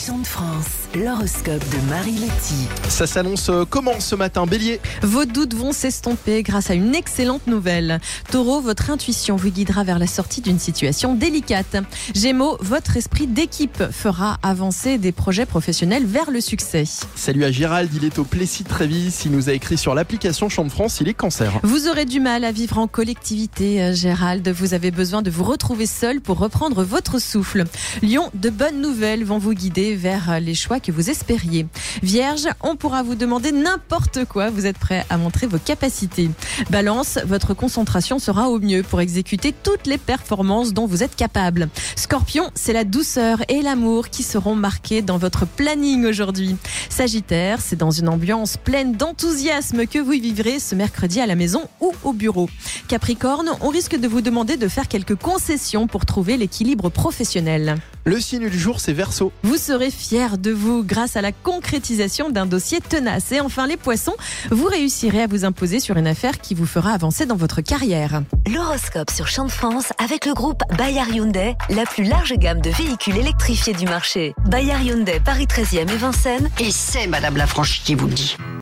Chant de France, l'horoscope de Marie Letty. Ça s'annonce comment ce matin, Bélier? Vos doutes vont s'estomper grâce à une excellente nouvelle. Taureau, votre intuition vous guidera vers la sortie d'une situation délicate. Gémeaux, votre esprit d'équipe fera avancer des projets professionnels vers le succès. Salut à Gérald, il est au Plessis-Trévis. Il nous a écrit sur l'application Chant de France, il est Cancer. Vous aurez du mal à vivre en collectivité, Gérald. Vous avez besoin de vous retrouver seul pour reprendre votre souffle. Lion, de bonnes nouvelles vont vous guider vers les choix que vous espériez. Vierge, on pourra vous demander n'importe quoi. Vous êtes prêt à montrer vos capacités. Balance, votre concentration sera au mieux pour exécuter toutes les performances dont vous êtes capable. Scorpion, c'est la douceur et l'amour qui seront marqués dans votre planning aujourd'hui. Sagittaire, c'est dans une ambiance pleine d'enthousiasme que vous vivrez ce mercredi à la maison ou au bureau. Capricorne, on risque de vous demander de faire quelques concessions pour trouver l'équilibre professionnel. Le signe du jour, c'est Verseau. Vous serez fiers de vous grâce à la concrétisation d'un dossier tenace. Et enfin les poissons, vous réussirez à vous imposer sur une affaire qui vous fera avancer dans votre carrière. L'horoscope sur Chant de France avec le groupe Bayard Hyundai, la plus large gamme de véhicules électrifiés du marché. Bayard Hyundai, Paris 13e et Vincennes. Et c'est Madame Lafranchi qui vous le dit.